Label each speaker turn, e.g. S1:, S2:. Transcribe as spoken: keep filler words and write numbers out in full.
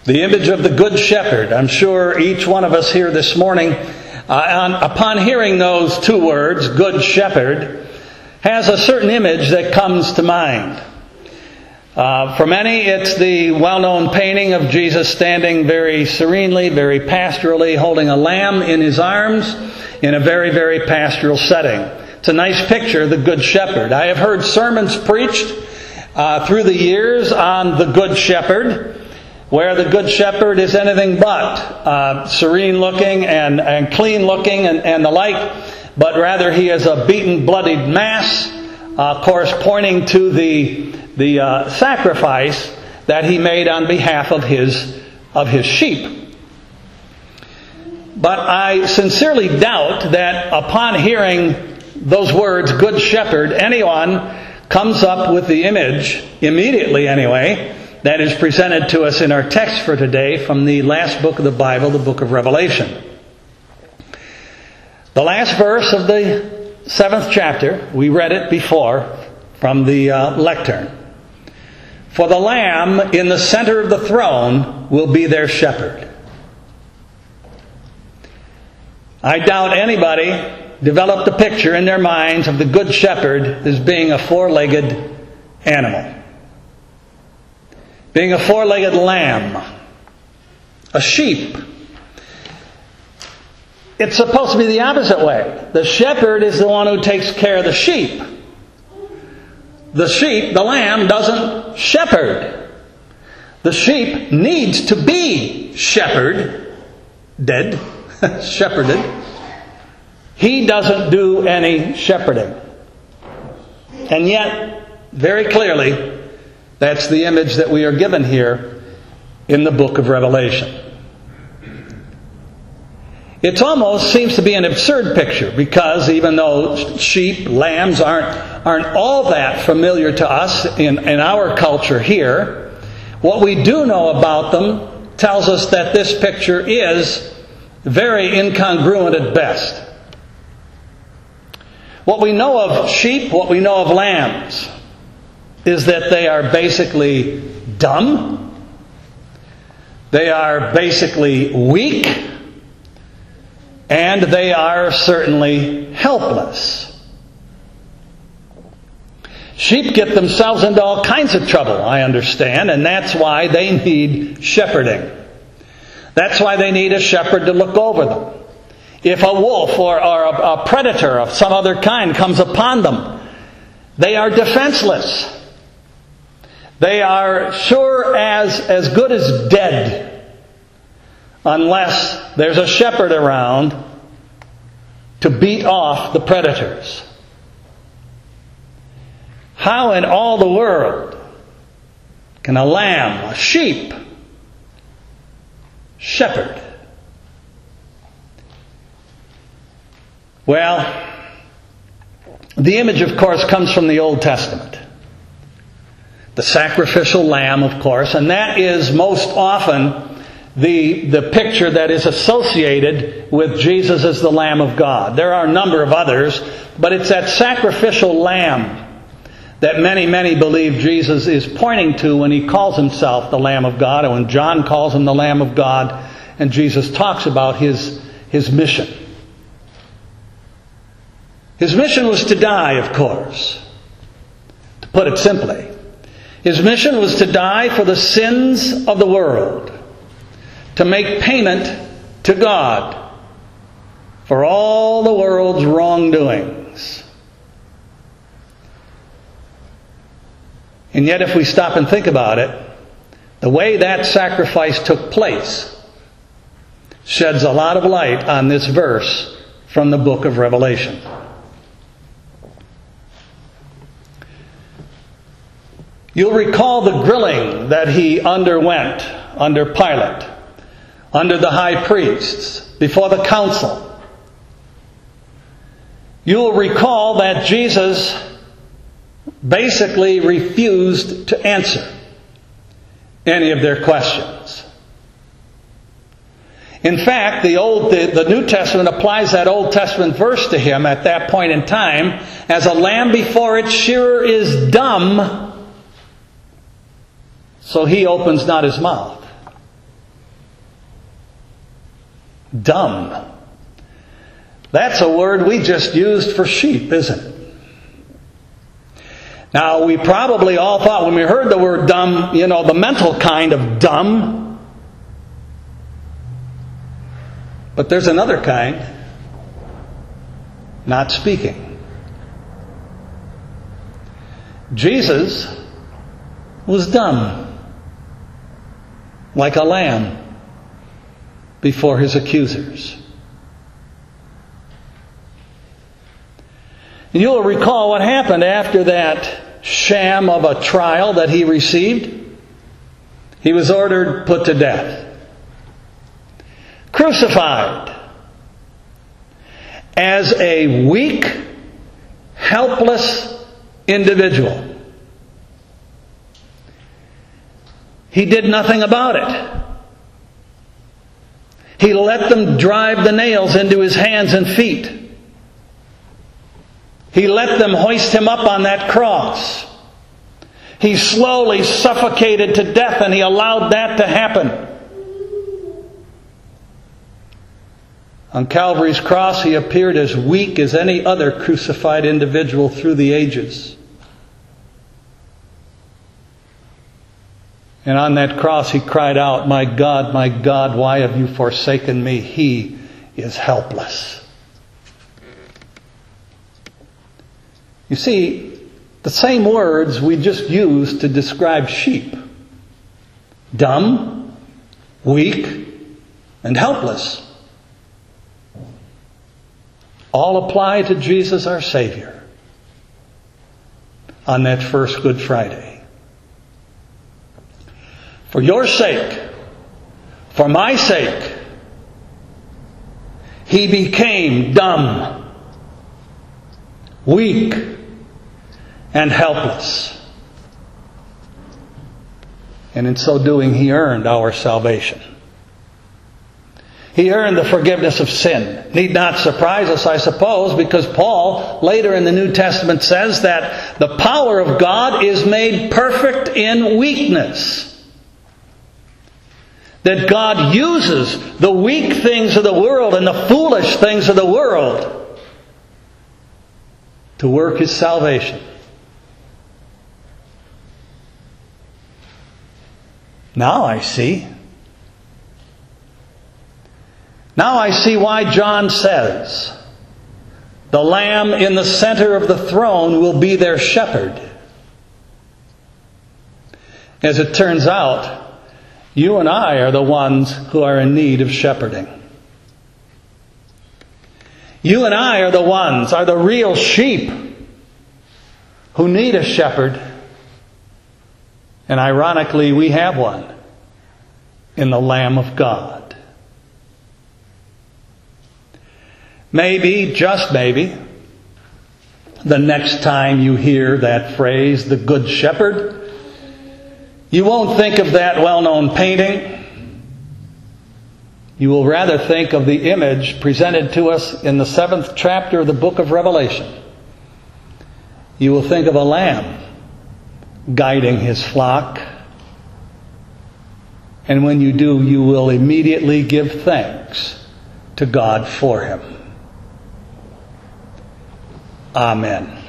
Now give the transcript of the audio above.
S1: The image of the Good Shepherd. I'm sure each one of us here this morning, uh, on, upon hearing those two words, Good Shepherd, has a certain image that comes to mind. Uh, for many, it's the well-known painting of Jesus standing very serenely, very pastorally, holding a lamb in his arms in a very, very pastoral setting. It's a nice picture, the Good Shepherd. I have heard sermons preached uh, through the years on the Good Shepherd, where the Good Shepherd is anything but uh, serene-looking and, and clean-looking and, and the like, but rather he is a beaten, bloodied mass, uh, of course, pointing to the the uh, sacrifice that he made on behalf of his of his sheep. But I sincerely doubt that upon hearing those words, Good Shepherd, anyone comes up with the image, immediately anyway, that is presented to us in our text for today from the last book of the Bible, the book of Revelation. The last verse of the seventh chapter, we read it before from the uh, lectern. For the Lamb in the center of the throne will be their shepherd. I doubt anybody developed a picture in their minds of the Good Shepherd as being a four-legged animal. Being a four-legged lamb. A sheep. It's supposed to be the opposite way. The shepherd is the one who takes care of the sheep. The sheep, the lamb, doesn't shepherd. The sheep needs to be shepherded, dead, shepherded. He doesn't do any shepherding. And yet, very clearly, that's the image that we are given here in the book of Revelation. It almost seems to be an absurd picture because even though sheep, lambs aren't aren't all that familiar to us in, in our culture here, what we do know about them tells us that this picture is very incongruent at best. What we know of sheep, what we know of lambs, is that they are basically dumb. They are basically weak. And they are certainly helpless. Sheep get themselves into all kinds of trouble, I understand, and that's why they need shepherding. That's why they need a shepherd to look over them. If a wolf or, or a, a predator of some other kind comes upon them, they are defenseless. They are sure as, as good as dead, unless there's a shepherd around to beat off the predators. How in all the world can a lamb, a sheep, shepherd? Well, the image, of course, comes from the Old Testament. The sacrificial lamb, of course, and that is most often The, the picture that is associated with Jesus as the Lamb of God. There are a number of others, but it's that sacrificial lamb that many, many believe Jesus is pointing to when he calls himself the Lamb of God, and when John calls him the Lamb of God, and Jesus talks about his, his mission. His mission was to die, of course, to put it simply. His mission was to die for the sins of the world, to make payment to God for all the world's wrongdoings. And yet, if we stop and think about it, the way that sacrifice took place sheds a lot of light on this verse from the book of Revelation. You'll recall the grilling that he underwent under Pilate, under the high priests, before the council. You'll recall that Jesus basically refused to answer any of their questions. In fact, the old, the, the New Testament applies that Old Testament verse to him at that point in time, as a lamb before its shearer is dumb, so he opens not his mouth. Dumb. That's a word we just used for sheep, isn't it? Now, we probably all thought when we heard the word dumb, you know, the mental kind of dumb. But there's another kind. Not speaking. Jesus was dumb, like a lamb before his accusers. And you'll recall what happened after that sham of a trial that he received. He was ordered put to death. Crucified as a weak, helpless individual. He did nothing about it. He let them drive the nails into his hands and feet. He let them hoist him up on that cross. He slowly suffocated to death, and he allowed that to happen. On Calvary's cross, he appeared as weak as any other crucified individual through the ages. And on that cross, he cried out, "My God, my God, why have you forsaken me?" He is helpless. You see, the same words we just used to describe sheep. Dumb, weak, and helpless. All apply to Jesus our Savior on that first Good Friday. For your sake, for my sake, he became dumb, weak, and helpless. And in so doing, he earned our salvation. He earned the forgiveness of sin. Need not surprise us, I suppose, because Paul, later in the New Testament, says that the power of God is made perfect in weakness. That God uses the weak things of the world and the foolish things of the world to work His salvation. Now I see. Now I see why John says, the Lamb in the center of the throne will be their shepherd. As it turns out, you and I are the ones who are in need of shepherding. You and I are the ones, are the real sheep who need a shepherd. And ironically, we have one in the Lamb of God. Maybe, just maybe, the next time you hear that phrase, the Good Shepherd, you won't think of that well-known painting. You will rather think of the image presented to us in the seventh chapter of the book of Revelation. You will think of a lamb guiding his flock. And when you do, you will immediately give thanks to God for him. Amen.